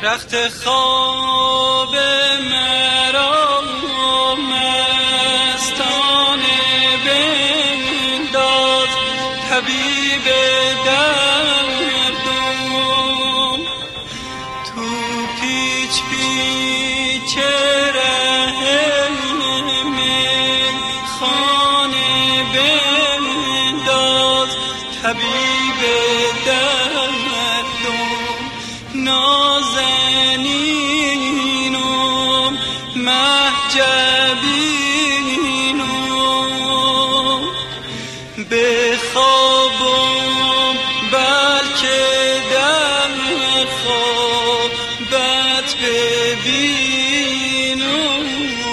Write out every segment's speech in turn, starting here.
رخت خواب مرا مستانه بنداز طبیب دردم تو پیچ پیچ ره میخانه بنداز طبیب دردم نازنینم مهجبینم به خوابم بلکه در خوابت ببینم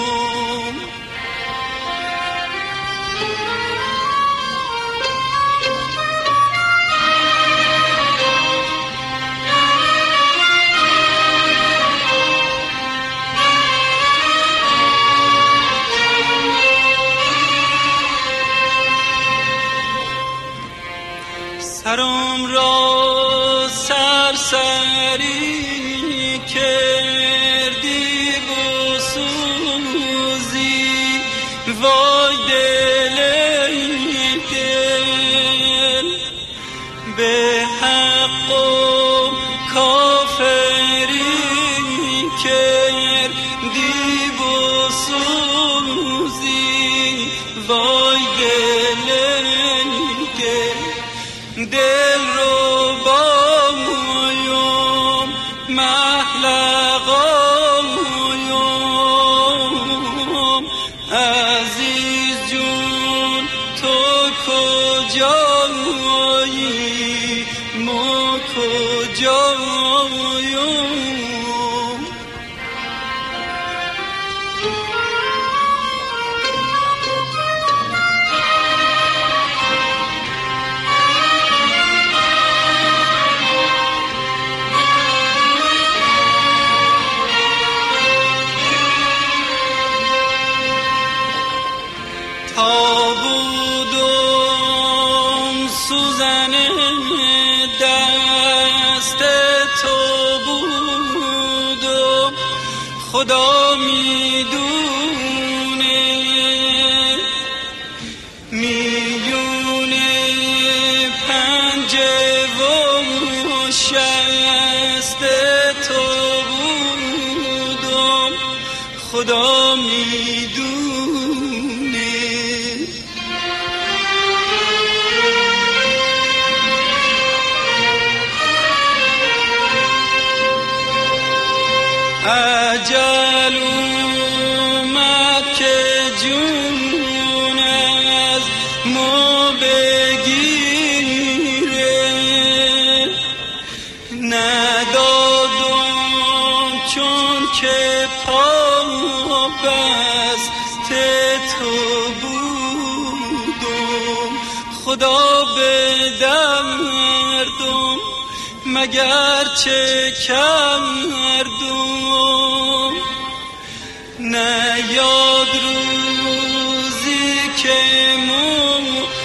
سرم را سرسری کردی بسوزی وای دل به حق و کافری کردی بسوزی وای دل رو بایم محلقایم عزیز جون تو کجایی ما کجاییم تا بودم سوزن دست تو بودم خدا میدونه میونه پنجه و شست تو بودم خدا میدونه اجل اومد که جون از ما بگیره ندادم چون که پا بست تو بودم خدا به دردم مگر چه کردم نه یاد روزی که